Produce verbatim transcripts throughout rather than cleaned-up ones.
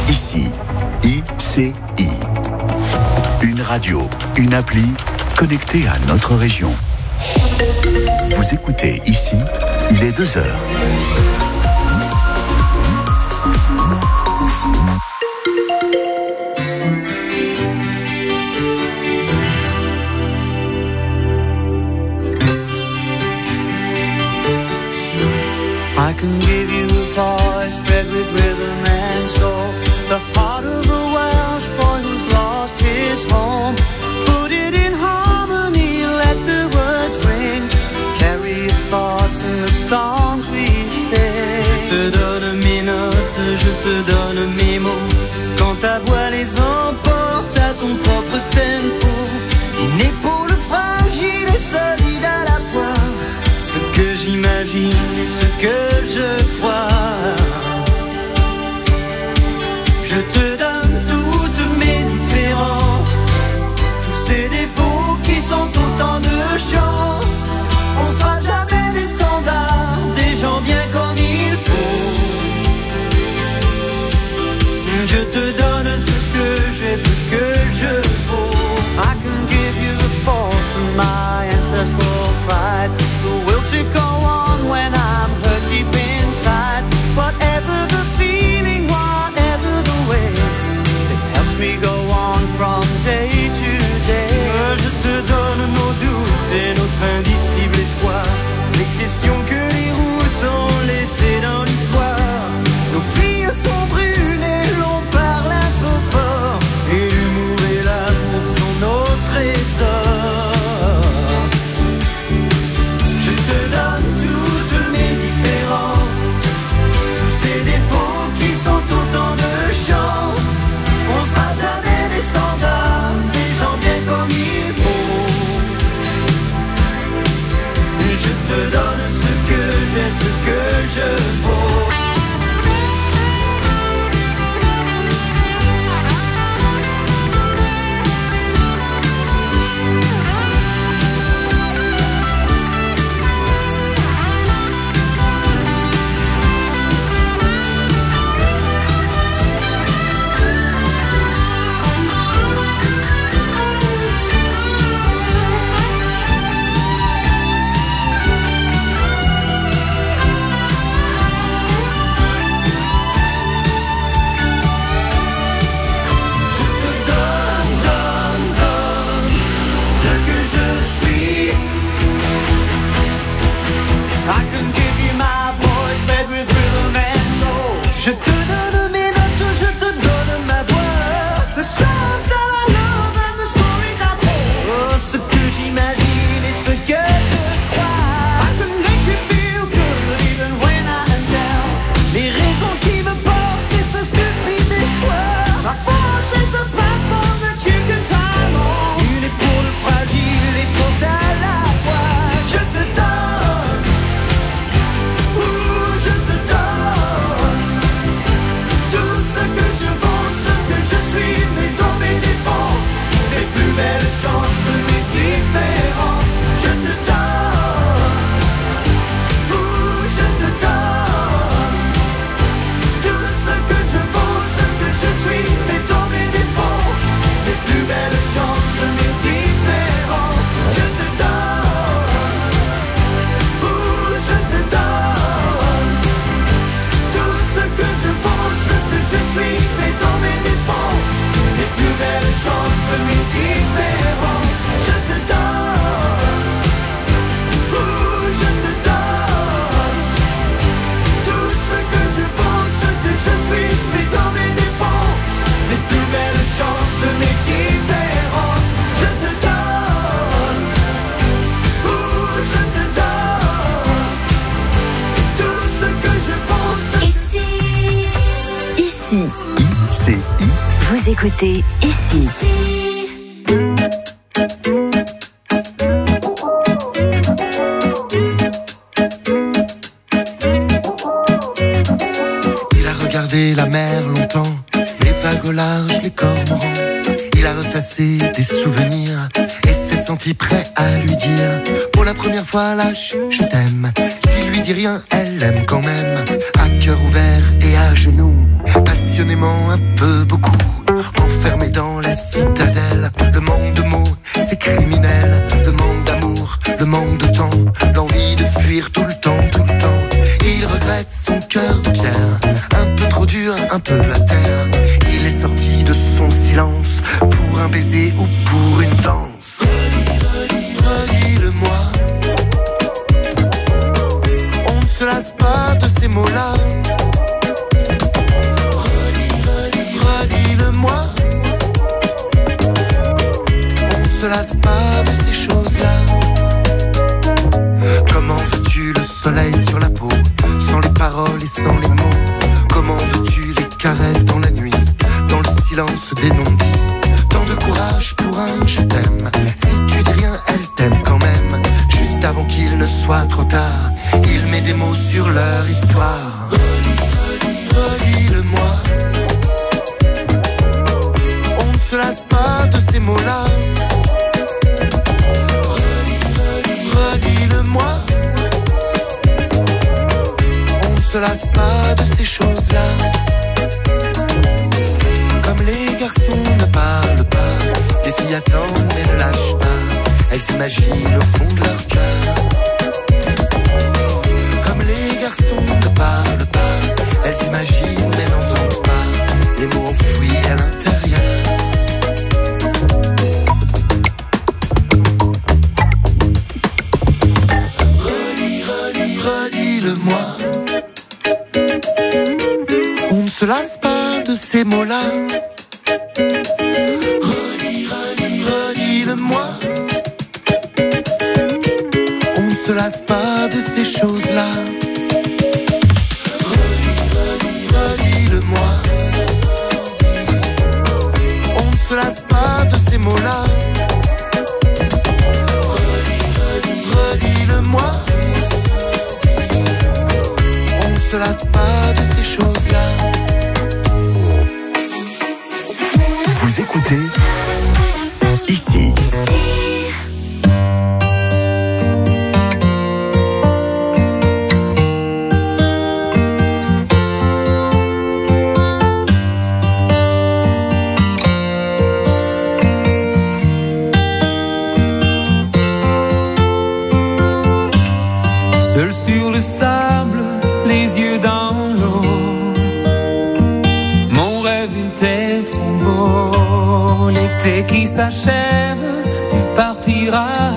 Ici, I C I. Une radio, une appli connectée à notre région. Vous écoutez Ici, il est deux heures. I can give you a voice bred with rhythm and soul, the heart of a Welsh boy who's lost his home. Put it in harmony, let the words ring, carry your thoughts in the songs we sing. Je te donne mes notes, je te donne mes mots, quand ta voix les emporte à ton propre tempo. Une épaule fragile et solide à la fois, ce que j'imagine et ce que je crois. Je te donne toutes mes différences, tous ces défauts qui sont autant de chance. On sera jamais des standards, des gens bien comme il faut. Je te donne ce que j'ai, ce que je vaux. I can give you the force of my ancestral pride, the will to go on when I'm hurt deep inside. Whatever the feeling, whatever the way, it helps me go on from day to day. Je te donne nos doutes et notre indicible espoir, les questions que les routes ont laissées dans l'histoire. Nos filles sont brûlées, l'on parle un peu fort, et l'humour et l'amour sont nos trésors. Je te donne toutes mes différences, tous ces défauts qui sont autant de chance. On sera jamais des standards, des gens bien comme il faut. Je te donne ce que j'ai, ce que je vaux. Je te donne mes notes, je te donne ma voix. The songs that I love and the stories I tell. Oh, ce que j'imagine et ce que je crois. I can make you feel good even when I am down. Les raisons qui me portent et ce stupide espoir. Ma force is the platform that you can climb on. Une épaule fragile et forte à la fois. Je te donne, ouh, je te donne tout ce que je vaux, ce que je suis, mais dans mes défauts, mes plus belles chances, mes différences. Je te donne, ouh, je te donne tout ce que je vaux, ce que je suis, mais dans mes défauts, mes plus belles chances, mes différences. Je te donne, ouh, je te donne tout ce que je vaux, ce que je suis, mais dans mes défauts, mes plus belles chances, mes différences. Je te donne, ouh, je te donne tout ce que je vaux, ce que je suis, mais dans mes défauts, mes plus belles chances, mes différences. Je te donne, ouh, je te donne tout ce que je vaux, ce que Ici, ici, I C I. vous écoutez Ici. Il a regardé la mer longtemps, les vagues au large, les cormorans. Il a ressassé des souvenirs et s'est senti prêt à lui dire pour la première fois lâche, je t'aime. S'il lui dit rien, elle l'aime quand même. À cœur ouvert et à genoux, passionnément vraiment un peu beaucoup. Enfermé dans la citadelle, le manque de mots, c'est criminel. Le manque d'amour, le manque de temps, l'envie de fuir tout le temps, tout le temps. Il regrette son cœur de pierre, un peu trop dur, un peu à terre. Il est sorti de son silence pour un baiser ou pour une danse. Redis, redis, redis-le-moi. On ne se lasse pas de ces mots-là. Redis, redis, redis-le-moi. On ne se lasse pas de ces choses-là. Comment veux-tu le soleil sur la peau, sans les paroles et sans les mots? Comment veux-tu les caresses dans la nuit, dans le silence des non-dits? Tant de courage pour un je t'aime. Si tu dis rien, elle t'aime quand même. Juste avant qu'il ne soit trop tard, il met des mots sur leur histoire. Redis, redis, redis-le-moi. On ne se lasse pas de ces mots-là. Redis, redis, redis-le-moi. On ne se lasse pas de ces choses-là. Comme les garçons ne parlent pas, les filles attendent mais ne lâchent pas. Elles s'imaginent au fond de leur cœur. Comme les garçons ne parlent pas, elles s'imaginent mais n'entendent pas les mots enfouis à l'intérieur. Redis, redis, redis-le-moi. On ne se lasse pas de ces mots-là. Redis, redis, redis-le-moi. On ne se lasse pas de ces choses-là. Redis, redis, redis-le-moi. On ne se lasse pas de ces mots-là. Redis, redis, redis-le-moi. On ne se lasse pas de ces choses-là. Vous écoutez ici. Seul sur le sable, les yeux dans l'eau, mon rêve était trop beau. L'été qui s'achève, tu partiras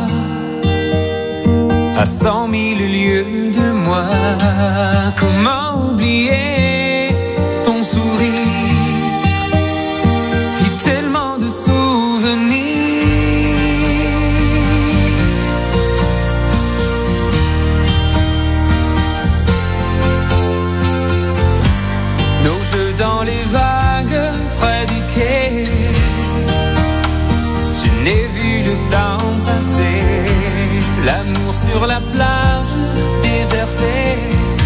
à cent mille lieues de moi. Comment oublier ton sourire et tellement de souvenirs. Nos jeux dans les vagues près du quai, je n'ai vu le temps passer. L'amour sur la plage désertée,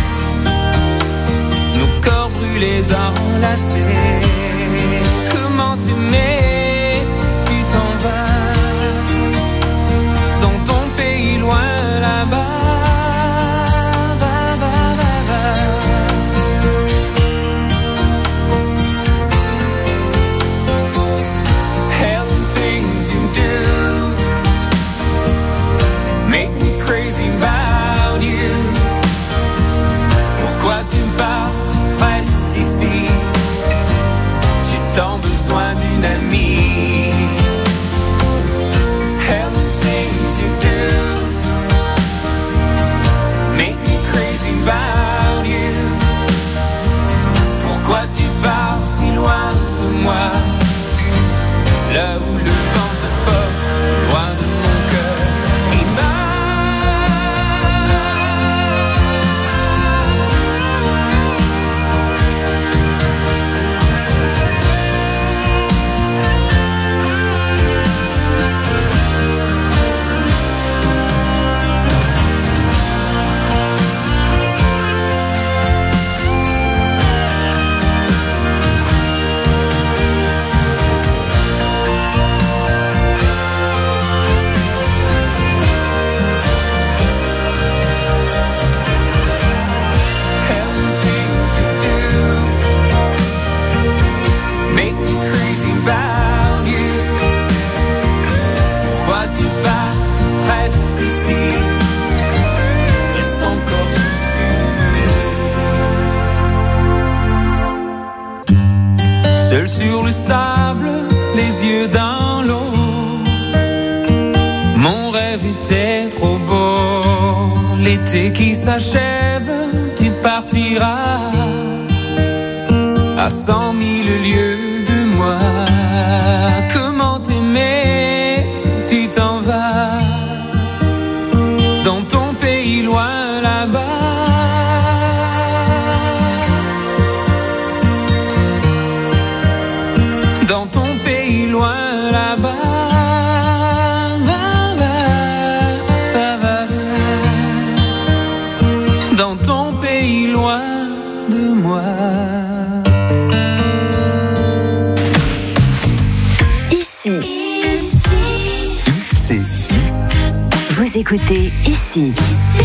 nos corps brûlés enlacés. Comment t'aimer si tu t'en vas dans ton pays loin là-bas. Reste ici, j'ai tant besoin d'une amie. And the things you do make me crazy about you. Pourquoi tu pars si loin de moi, là où le vent te porte, loin de mon cœur qui bat. Seul sur le sable, les yeux dans l'eau. Mon rêve était trop beau. L'été qui s'achève, tu partiras à cent mille lieues de moi. Comment t'aimer si tu t'en vas dans ton pays loin là-bas? Dans ton pays loin là-bas. Va, va, va, va, va. Dans ton pays loin de moi. Ici. Ici. Vous écoutez Ici. Ici.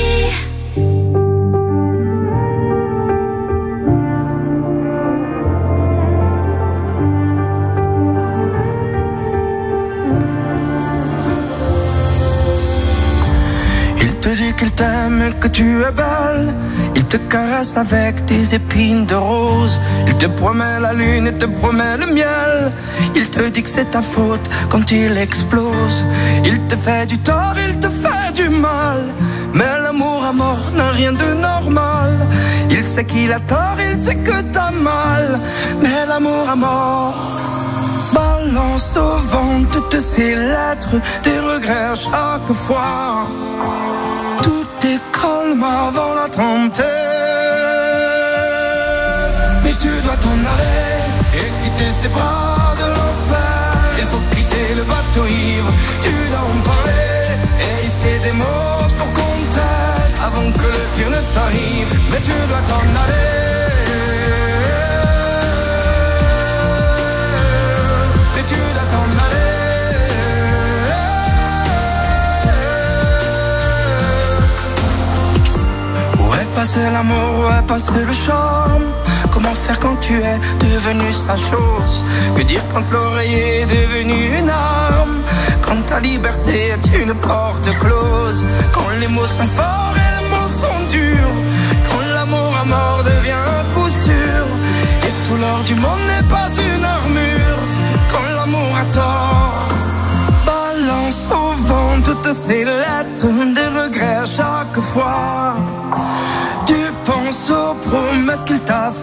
Qu'il t'aime, que tu es belle. Il te caresse avec des épines de rose. Il te promet la lune et te promet le miel. Il te dit que c'est ta faute quand il explose. Il te fait du tort, il te fait du mal. Mais l'amour à mort n'a rien de normal. Il sait qu'il a tort, il sait que t'as mal. Mais l'amour à mort balance au vent toutes ces lettres, des regrets à chaque fois. Tout est calme avant la tempête. Mais tu dois t'en aller et quitter ces bras de l'enfer. Il faut quitter le bateau ivre, tu dois en parler et hisser des mots pour qu'on t'aide avant que le pire ne t'arrive. Mais tu dois t'en aller. Mais tu dois t'en aller. Passer l'amour, ouais, passer le charme. Comment faire quand tu es devenu sa chose? Que dire quand l'oreiller est devenu une arme? Quand ta liberté est une porte close. Quand les mots sont forts et les mots sont durs. Quand l'amour à mort devient un coup sûr. Et tout l'or du monde n'est pas une armure. Quand l'amour a tort, balance au vent toutes ces lettres, des regrets à chaque fois. Tu penses aux promesses qu'il t'a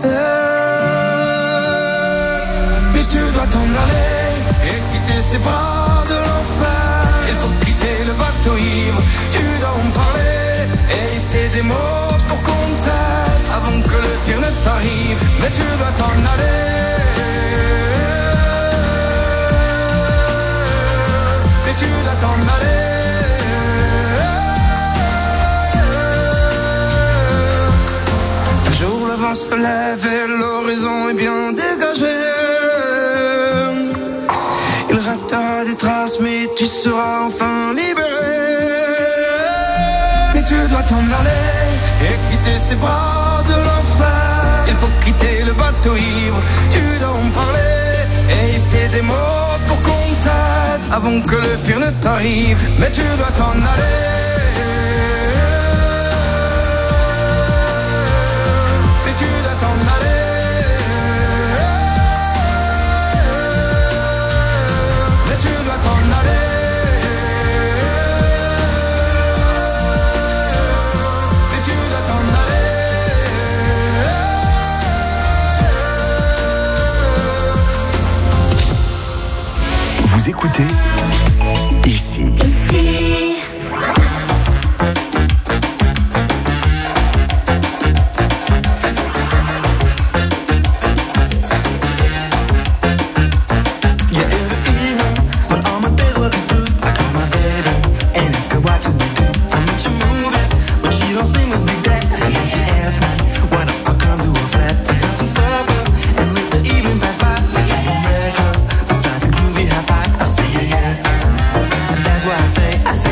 fait. Mais tu dois t'en aller et quitter ces bras de l'enfer. Il faut quitter le bateau ivre, tu dois en parler et hisser des mots pour qu'on t'aide avant que le pire ne t'arrive. Mais tu dois t'en aller. Mais tu dois t'en aller. Le vent se lève et l'horizon est bien dégagé. Il restera des traces mais tu seras enfin libéré. Mais tu dois t'en aller et quitter ces bras de l'enfer. Il faut quitter le bateau ivre, tu dois en parler et hisser des mots pour qu'on t'aide avant que le pire ne t'arrive. Mais tu dois t'en aller. Tu dois t'en aller. Mais tu dois t'en aller. Mais tu dois t'en aller. Vous écoutez Ici. Ici. I say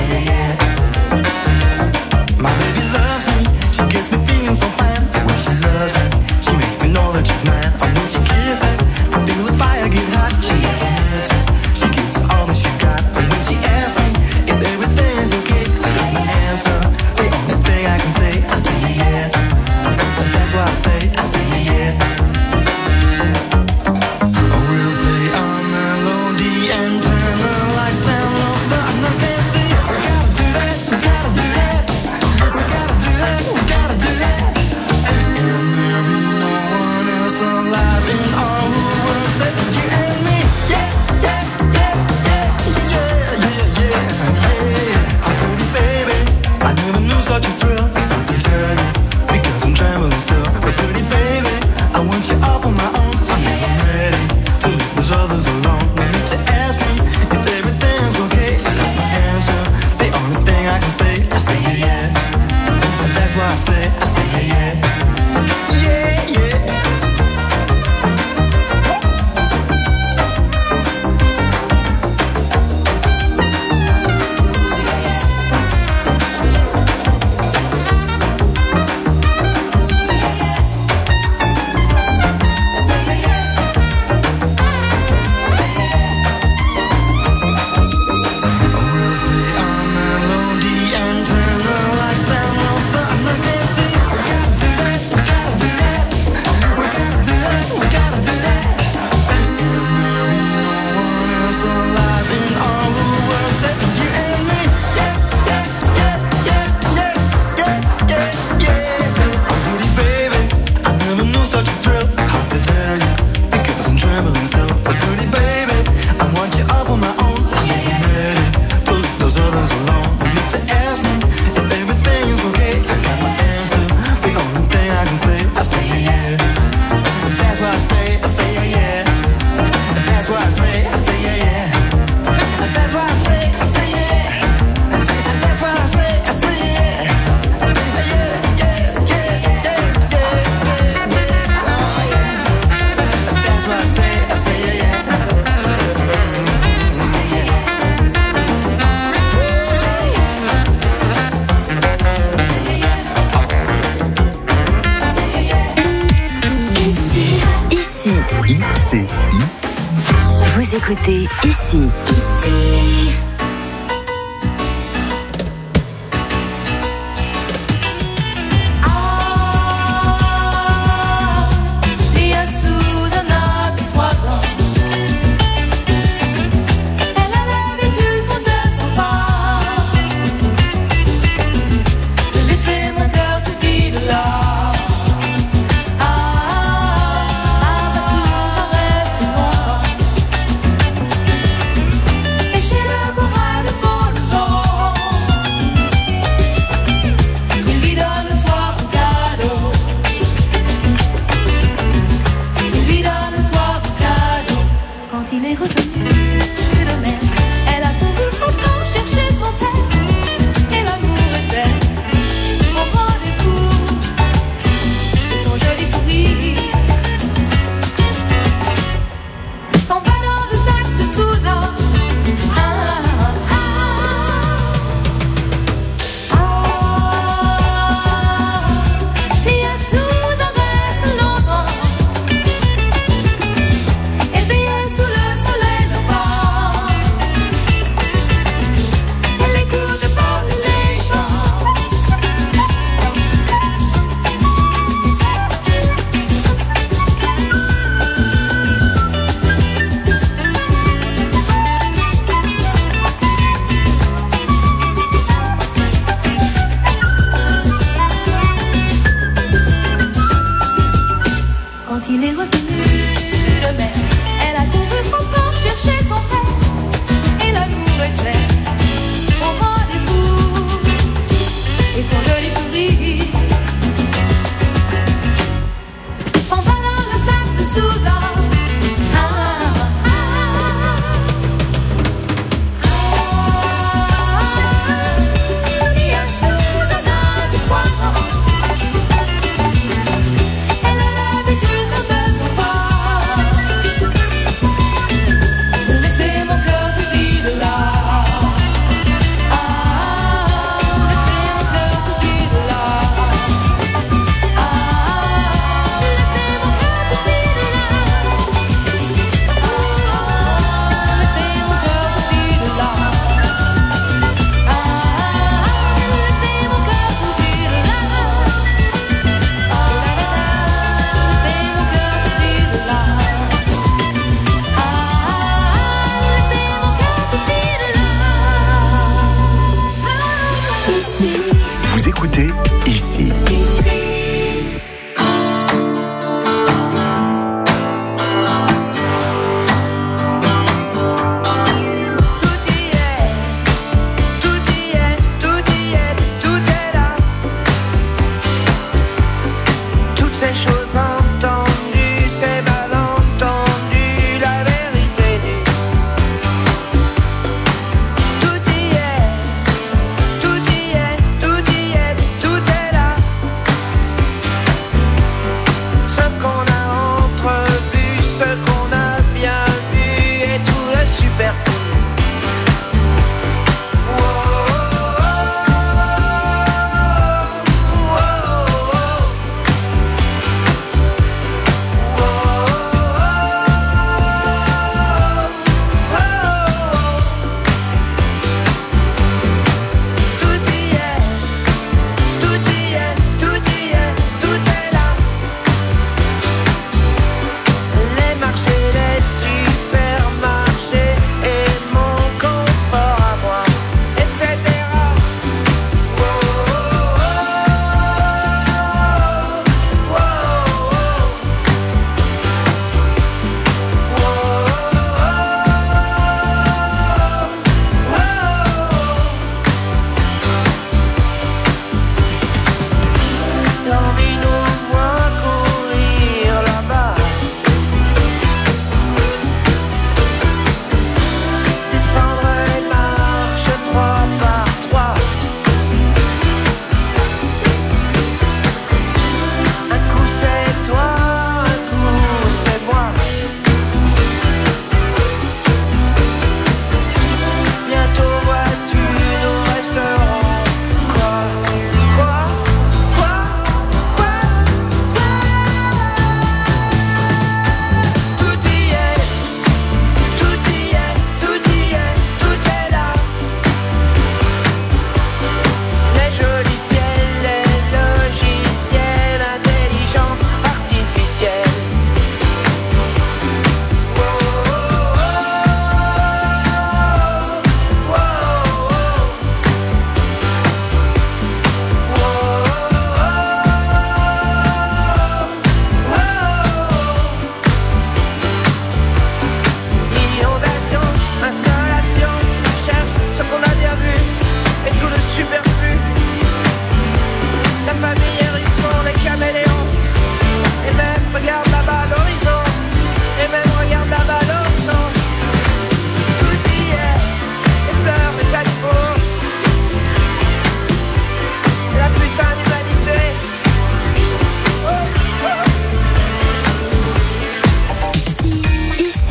those others alone. No need to ask me if everything's okay. I got my answer. The only thing I can say, I say yeah, yeah. And that's why I say, I say yeah, yeah. Yeah, yeah. Vous écoutez Ici. Ici. Éveillé sous le soleil levant.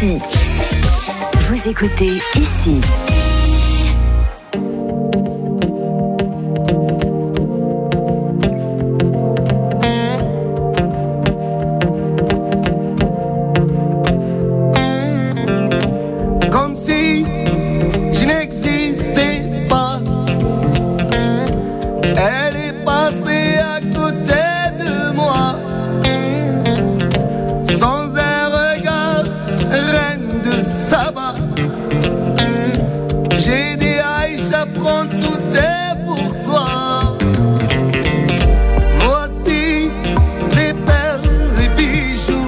ici. Vous écoutez ici. Comme si je n'existais pas. Elle est passée à côté de moi. Sans un regard, reine de Saba. J'ai dit Aïcha, prends tout est pour toi. Voici les perles, les bijoux.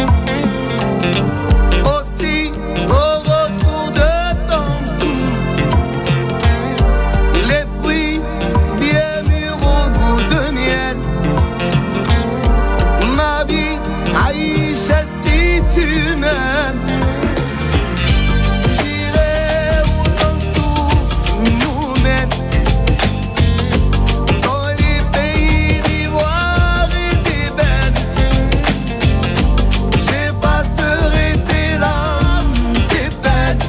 Aussi au retour de ton cou, les fruits bien mûrs au goût de miel. Ma vie, Aïcha, si tu m'aimes, j'irai où ton souffle nous mène. Dans les pays d'ivoire et d'ébène, j'effacerai tes larmes, tes peines.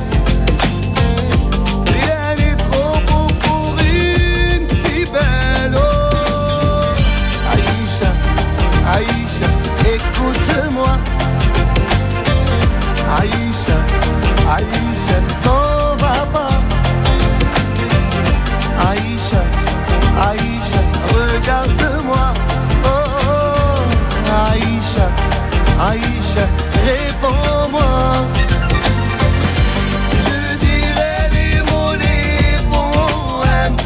Rien n'est trop beau pour une si belle. Oh, Aïcha, Aïcha, écoute-moi. Aïcha, Aïcha, t'en vas pas. Aïcha, Aïcha, regarde-moi. Oh, oh, Aïcha, Aïcha, réponds-moi. Je dirai les mots, les poèmes.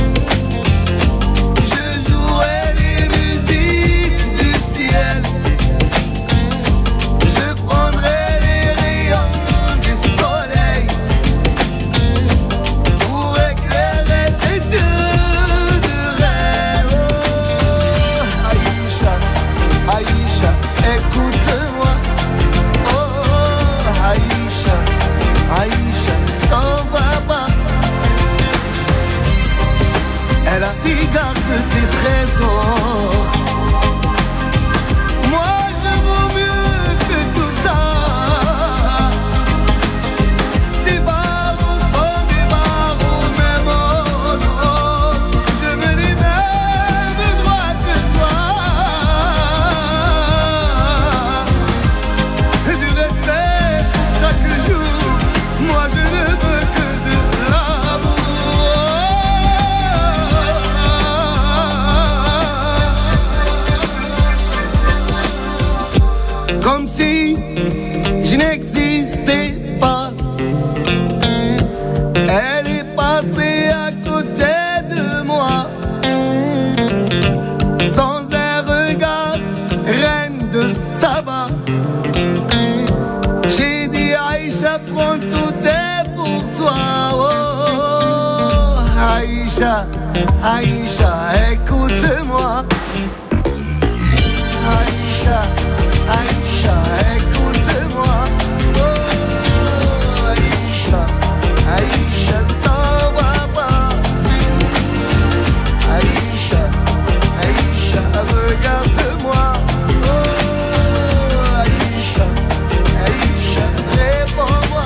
Je jouerai les musiques du ciel. Je prendrai les rayons du soleil pour éclairer tes yeux de rêve. Oh, Aïcha, Aïcha, écoute-moi. Oh, oh, Aïcha, Aïcha, t'en vas pas. Elle a pris garde de tes trésors. Moi je vaux mieux que tout ça. Des barreaux sont des barreaux, même oh non. Je me dis même droit que toi. Du respect pour chaque jour. Moi je ne veux que de l'amour. Comme si je n'existais pas. Elle est passée à côté de moi. Sans un regard, reine de Saba. J'ai dit Aïcha, prends tout est pour toi. Oh, oh, oh, Aïcha, Aïcha, écoute-moi. Aïcha, Aïcha, écoute-moi. Oh, Aïcha, Aïcha, t'en vas pas. Aïcha, Aïcha, regarde-moi. Oh, Aïcha, Aïcha, réponds-moi.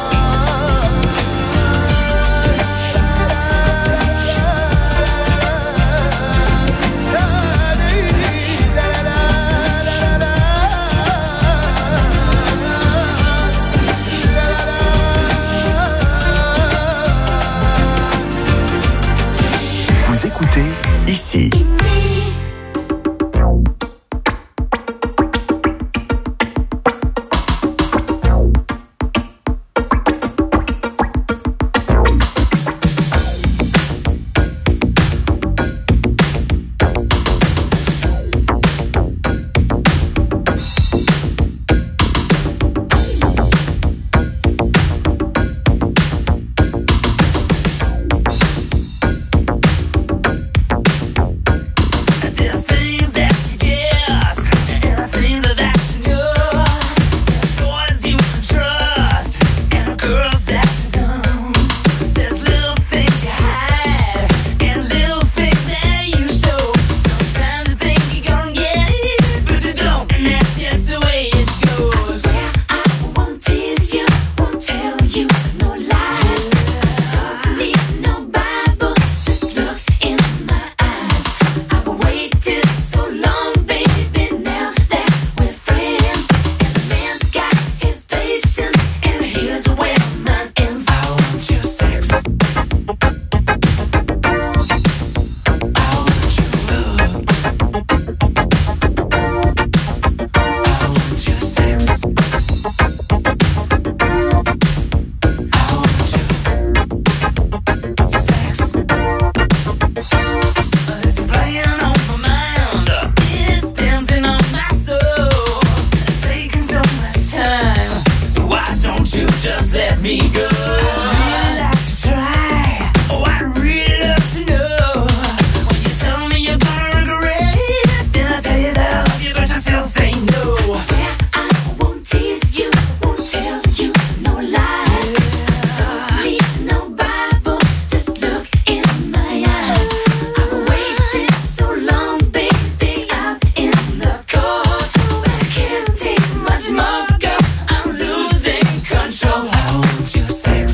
Why don't you just let me go? I'd like to try. Oh, I'd really love to know. When you tell me you're gonna regret it, then I tell you that I love you, but you still say no. I swear I won't tease you, won't tell you no lies. Don't need no Bible, just look in my eyes. I've waited so long, baby, out in the cold, but I can't take much more, girl. I'm losing control. I want your sex.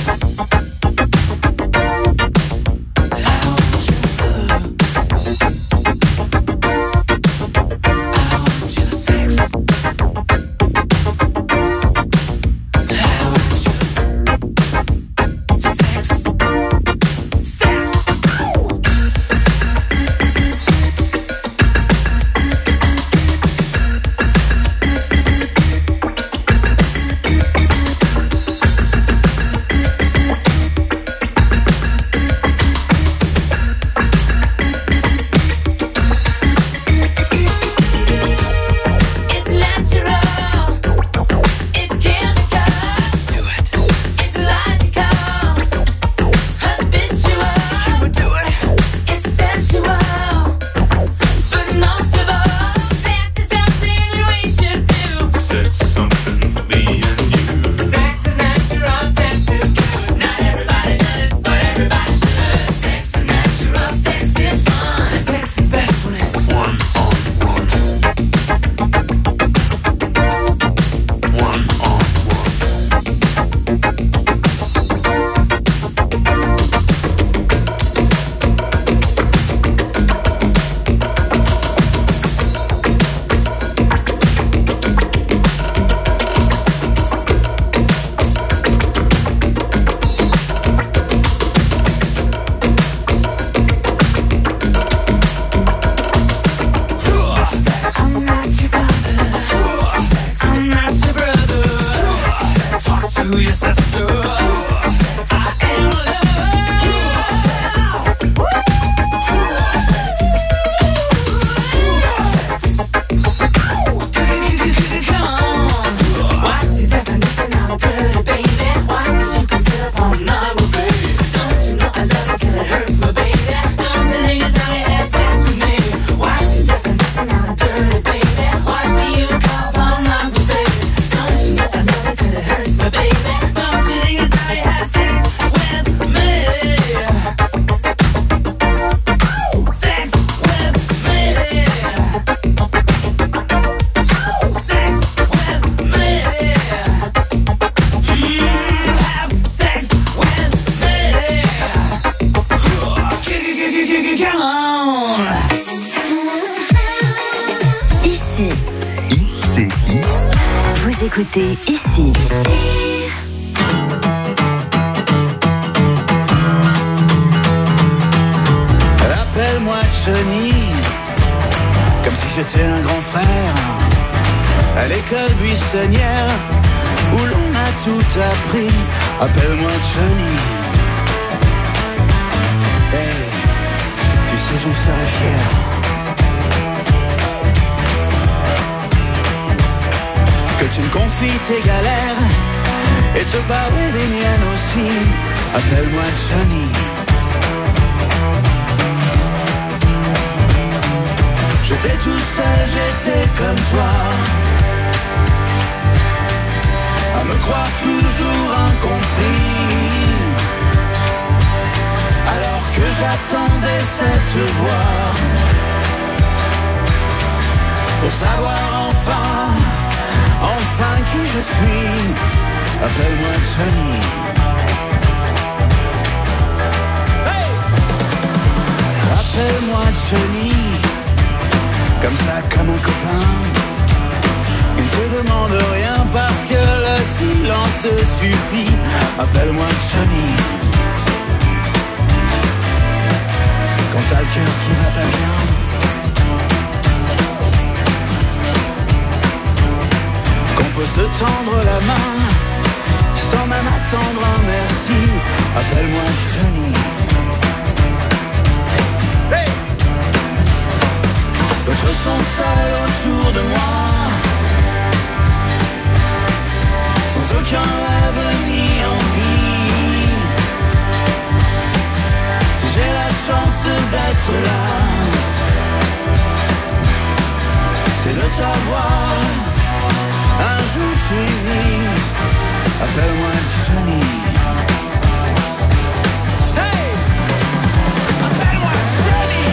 Ici. I C I. Vous écoutez Ici. Appelle-moi Johnny, comme si j'étais un grand frère. À l'école buissonnière, où l'on a tout appris. Appelle-moi Johnny. Hey, tu sais, j'en serais fier. Que tu me confies tes galères et te parler des miennes aussi. Appelle-moi Johnny. J'étais tout seul, j'étais comme toi, à me croire toujours incompris, alors que j'attendais cette voix, pour savoir enfin, enfin qui je suis. Appelle-moi Johnny. Hey! Appelle-moi Johnny. Comme ça, comme un copain, il ne te demande rien parce que le silence suffit. Appelle-moi Johnny. Quand t'as le cœur qui va pas bien, qu'on peut se tendre la main sans même attendre un merci. Appelle-moi Johnny. Hey! D'autres sont seuls autour de moi, sans aucun rêve ni envie. Si j'ai la chance d'être là, c'est de t'avoir un jour suivi. Appelle-moi Johnny. Hey! Appelle-moi Johnny.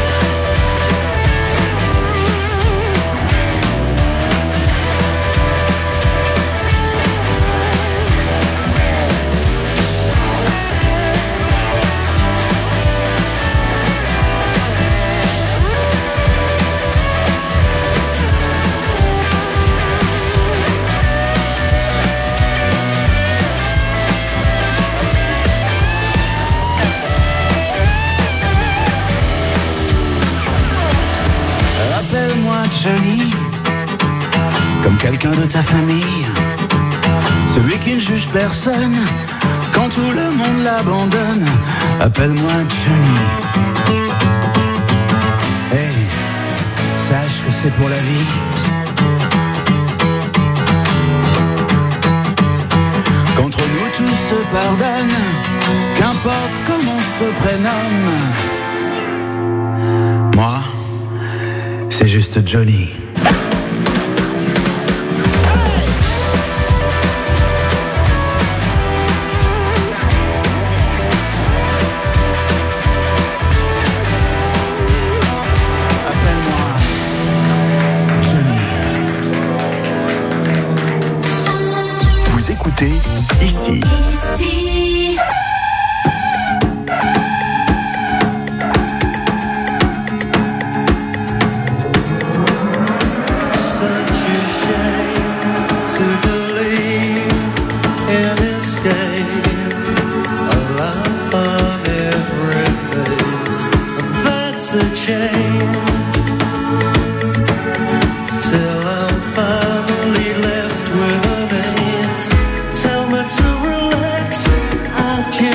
Appelle-moi Johnny, comme quelqu'un de ta famille, celui qui ne juge personne quand tout le monde l'abandonne. Appelle-moi Johnny. Hey, sache que c'est pour la vie. Qu'entre nous tout se pardonne, qu'importe comment on se prénomme. Moi, c'est juste Johnny. Appelle-moi Johnny. Vous écoutez ici. Ici. I can't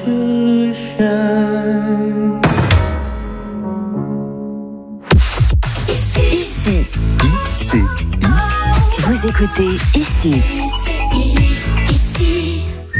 to shine. Ici, I C I. vous écoutez Ici. Ici.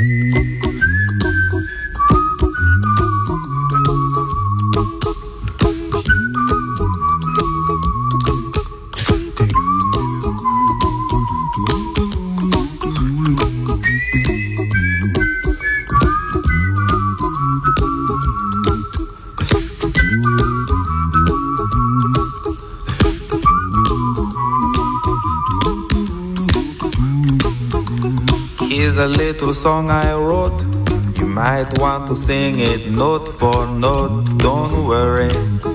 Here's a little song I wrote. You might want to sing it note for note. Don't worry,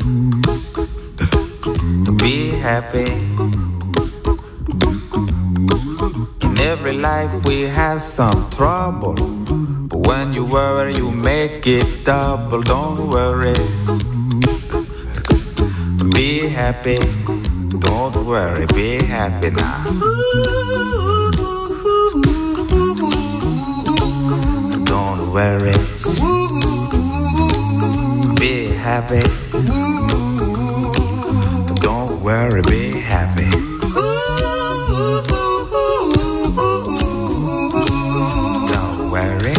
be happy. In every life we have some trouble, but when you worry you make it double. Don't worry, be happy. Don't worry, be happy now. Don't worry, be happy. Don't worry, be happy. Don't worry,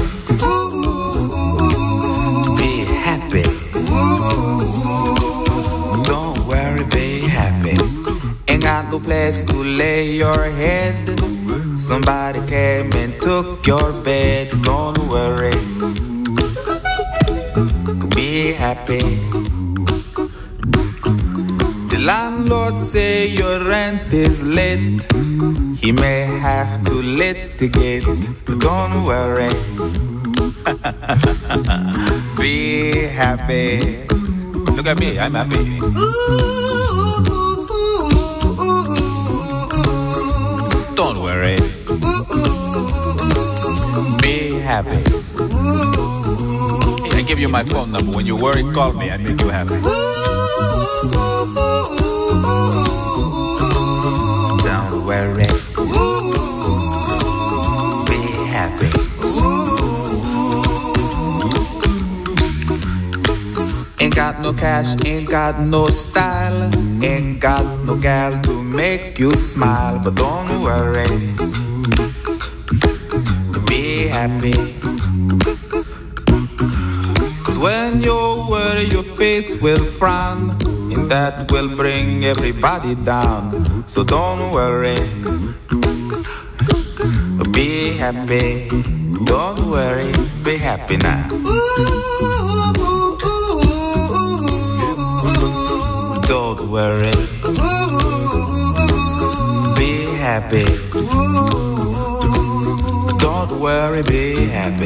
be happy. Don't worry, be happy. Ain't got no place to lay your head. Somebody came and took your bed. Don't worry, be happy. The landlord say your rent is late. He may have to litigate. Don't worry, be happy. Look at me, I'm happy. Don't worry, be happy. I give you my phone number. When you worry, call me. I make you happy. Don't worry, be happy. Ain't got no cash, ain't got no style, ain't got no gal to make you smile. But don't worry, be happy. Cause when you worry your face will frown, and that will bring everybody down. So don't worry, be happy. Don't worry, be happy now. Don't worry, be happy. Don't worry, be happy.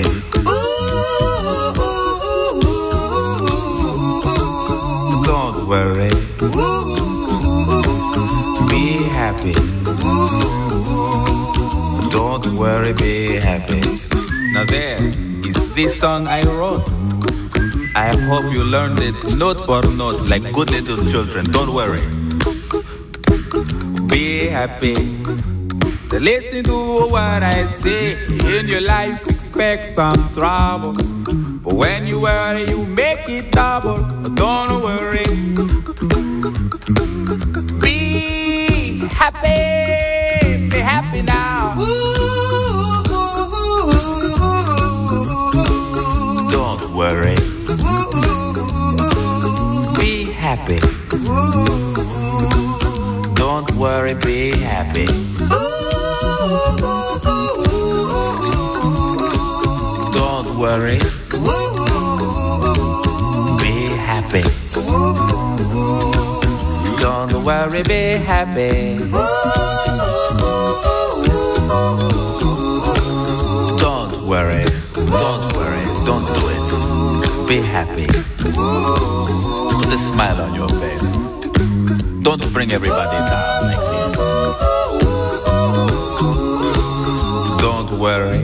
Don't worry, be happy. Don't worry, be happy. Now there is this song I wrote. I hope you learned it note for note like good little children. Don't worry, be happy. Listen to what I say. In your life expect some trouble, but when you worry you make it double. Don't worry, be happy. Be happy now. Don't worry, be happy. Don't worry, be happy. Don't worry, be happy. Don't worry, be happy. Don't worry, don't worry, don't do it. Be happy. Put a smile on your face. Don't bring everybody down like this. Don't worry,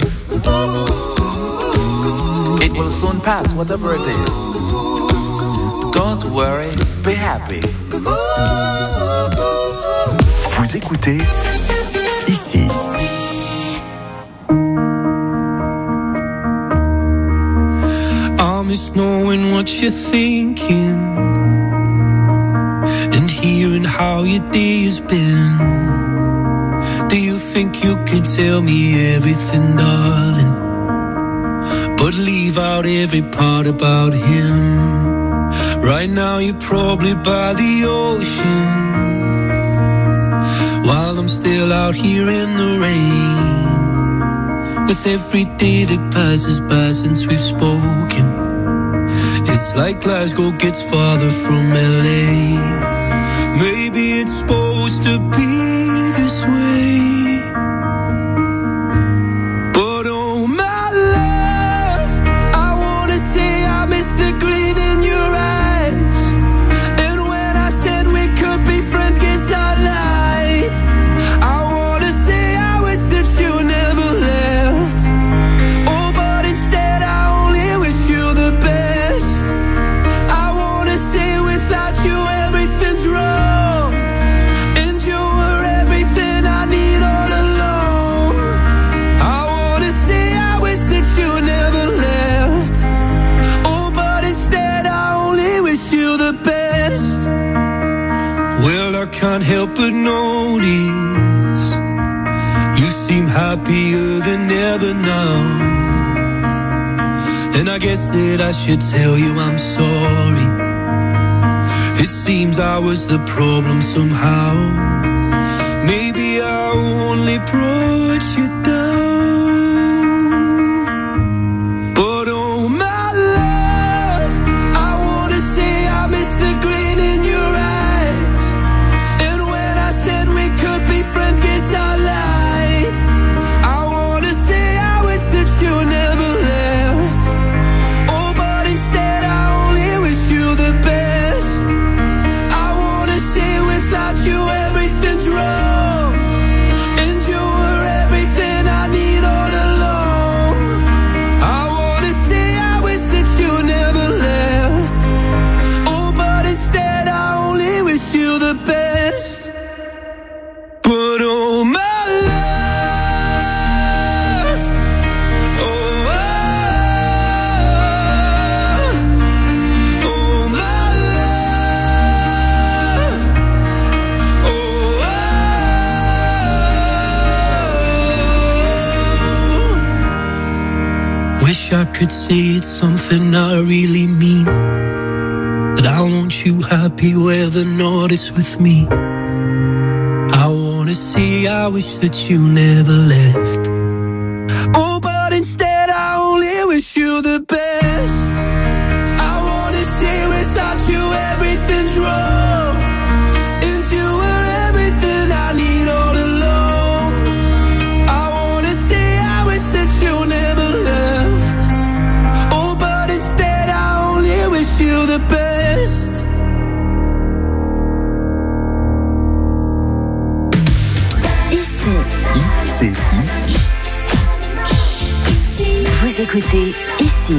it will soon pass, whatever it is. Don't worry, be happy. Vous écoutez Ici. knowing what you're thinking and hearing how your day has been. Do you think you can tell me everything, darling, but leave out every part about him? Right now you're probably by the ocean, while I'm still out here in the rain. With every day that passes by since we've spoken, it's like Glasgow gets farther from L A. Maybe it's supposed to be this way, but oh my love, I wanna say I miss the green in your eyes. And when I said we could be friends, guess I lied. I wanna say I wish that you never left. Oh, but instead I only wish you the best. I wanna say without you everything's wrong, and you were everything I need all along. I wanna say I wish that you never left. Oh, but instead I only wish you the best. Well, I can't help but notice you seem happier than ever now, and I guess that I should tell you I'm sorry. It seems I was the problem somehow. Maybe I only brought you down, but oh my love, I wanna say I miss the green in your eyes. And when I said we could be friends, guess I lied. I wanna say I wish that you never left. Oh, but instead I only wish you the best. I wanna say without you everything's wrong, and you were everything I need all along. I wanna say I wish that you never left. Oh, but instead I only wish you the best. But oh my love, oh, oh, oh my love, oh, oh. Wish I could say it's something I really mean, that I want you happy where the north is with me. I wanna say I wish that you never left. Oh, but instead I only wish you the best. I wanna say without you everything's wrong, and you were everything I need all along. I wanna say I wish that you never left. Oh, but instead I only wish you the best. Ici, I C I. vous écoutez Ici.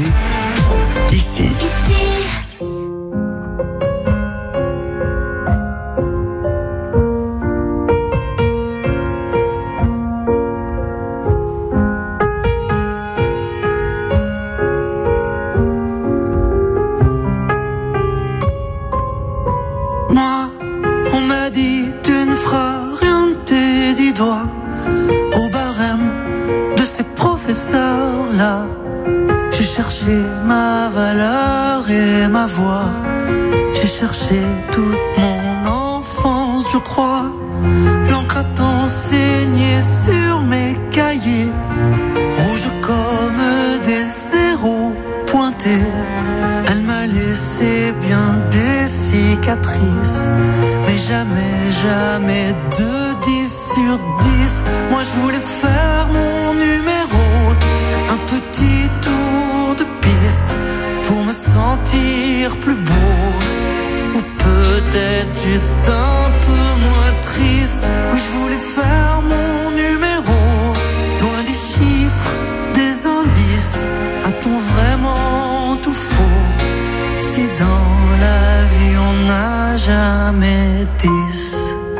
ici. Moi, on m'a dit tu ne feras rien de tes dix doigts. Au barème de ces professeurs-là, j'ai cherché ma valeur et ma voix. J'ai cherché toute mon enfance, je crois. L'encre a enseigné sur mes cahiers, rouge comme des zéros pointés. Elle m'a laissé bien des cicatrices, mais jamais, jamais de dix sur dix. Moi je voulais faire mon numéro, un petit tour de piste pour me sentir plus beau, ou peut-être juste un peu moins triste. Oui, je voulais faire mon numéro, loin des chiffres, des indices. A-t-on vraiment tout faux si dans la vie on n'a jamais dix?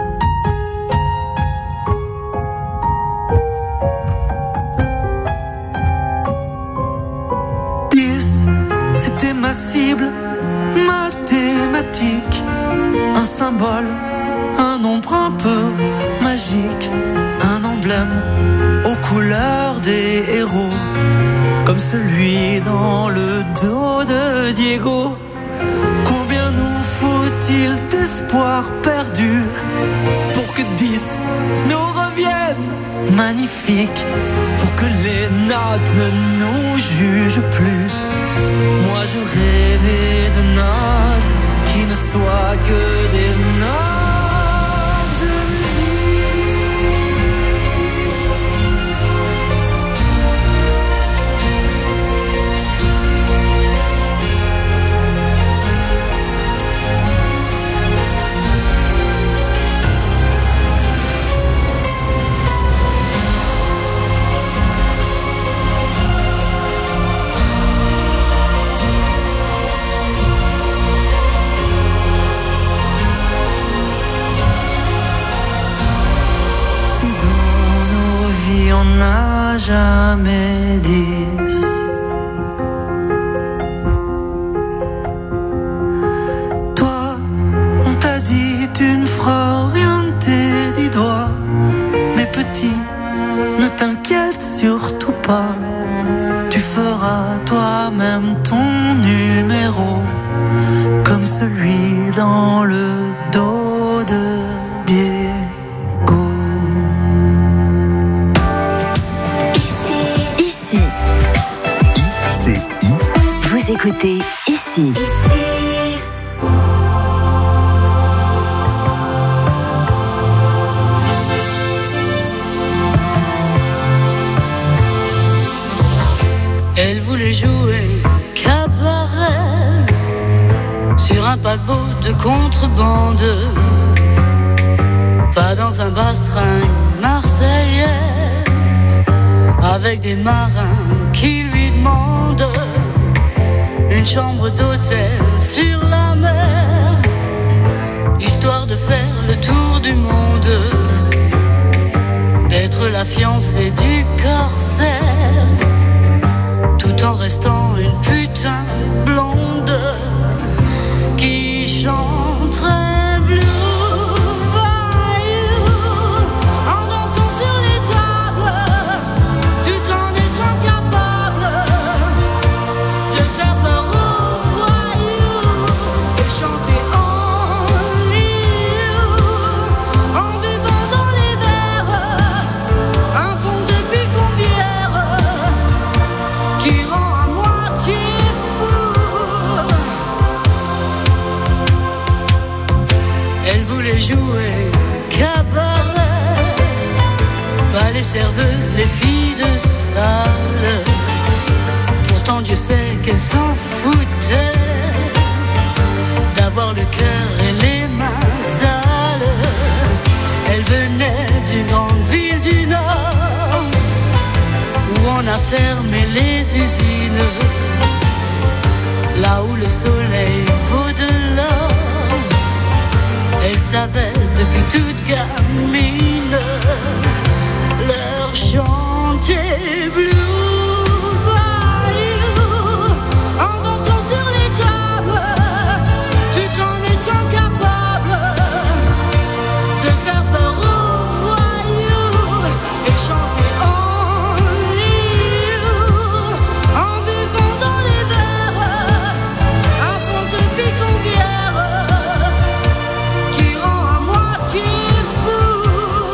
Dix, c'était ma cible mathématique, un symbole, un nombre un peu magique, un emblème aux couleurs des héros, comme celui dans le dos de Diego. Combien nous faut-il d'espoir perdu pour que dix nous reviennent magnifiques, pour que les notes ne nous jugent plus? Moi je rêvais de notes qui ne soient que des notes de on n'a jamais dix. Toi, on t'a dit tu ne feras rien de tes dix doigts, mais petit, ne t'inquiète surtout pas, tu feras toi-même ton numéro, comme celui dans le dos de Dieu. Vous écoutez ici. Elle voulait jouer cabaret sur un paquebot de contrebande, pas dans un bastringue marseillais, avec des marins qui lui demandent une chambre d'hôtel sur la mer, histoire de faire le tour du monde, d'être la fiancée du corsaire, tout en restant une putain blonde qui chanterait blue. Jouer cabaret, pas les serveuses, les filles de salle. Pourtant Dieu sait qu'elles s'en foutaient d'avoir le cœur et les mains sales. Elle venait d'une grande ville du Nord où on a fermé les usines. toute gamine, leur chanter blue. En dansant sur les tables, tout en étant capable de faire peur aux voyous et chanter only you. En buvant dans les verres un fond de picombière qui rend à moitié fou.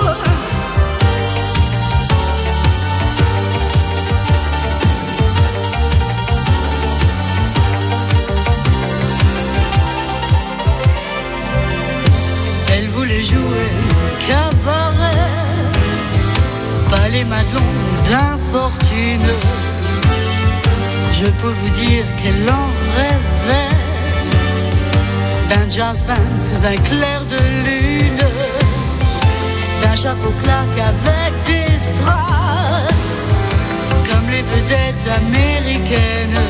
Elle voulait jouer cabaret, pas les madelons d'infortune. Je peux vous dire qu'elle en rêvait, d'un jazz band sous un clair de lune, d'un chapeau claque avec des strass, comme les vedettes américaines.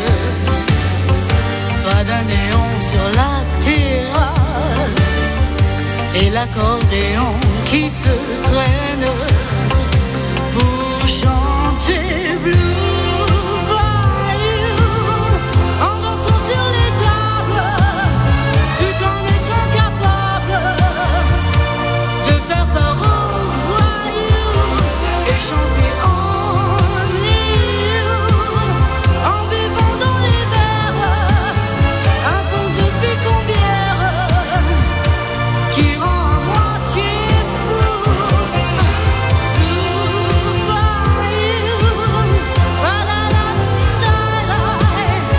Pas d'un néon sur la terrasse, et l'accordéon qui se traîne.